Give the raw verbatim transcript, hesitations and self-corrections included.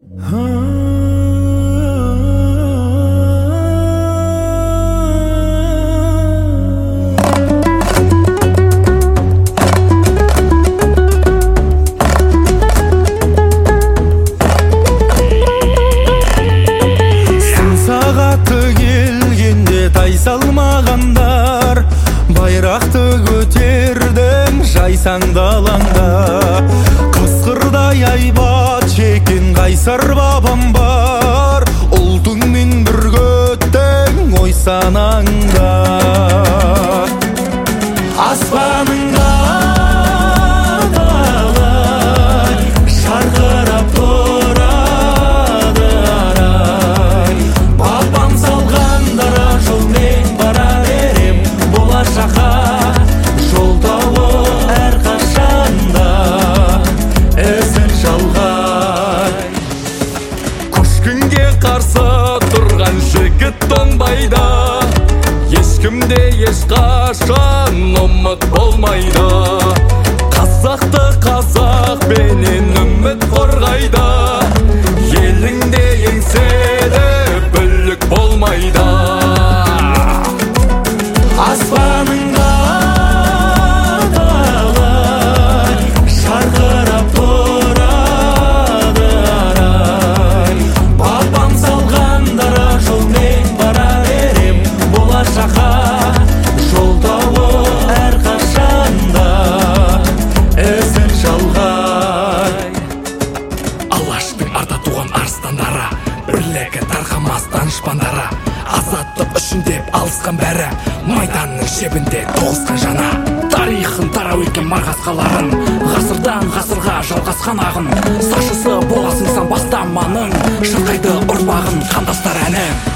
Тайсалмағандар байрақты көтердің жайсаң далаңда. Қасқырдай айбат шеккен қайсар бабам бар, ұлтыңмен бірге өттің ой санаңда. Аспаныңда далай шарқырап тұрады арай, бабам салған дара жолмен бара берем болашаққа. Жол тауып әрқашанда ізін жалғай. Көшкінге қарсы тұрған жігіт тоңбайды, ешкімде ешқашан ұмыт болмайды. Қазақты қазақ бенен үміт қорғайды, еліңде еңселі бүлік болмайды. Аспаныңда далай шарқырап тұрады арай, бабам салған дара жолмен бара берем болашаққа. Жол тауып әрқашанда ізін жалғай. Алаштың арда туған арыстандары, бірлігі тарқамас данышпандары, азаттық үшін деп алысқан бәрі, майданның шебінде тоғысқан жана. Тарихын тарау еткен марқасқаларын, ғасырдан ғасырға жалғасқан ағын, сақшысы боласың сан бастаманың, шырқайды ұрпағын қандастар әні.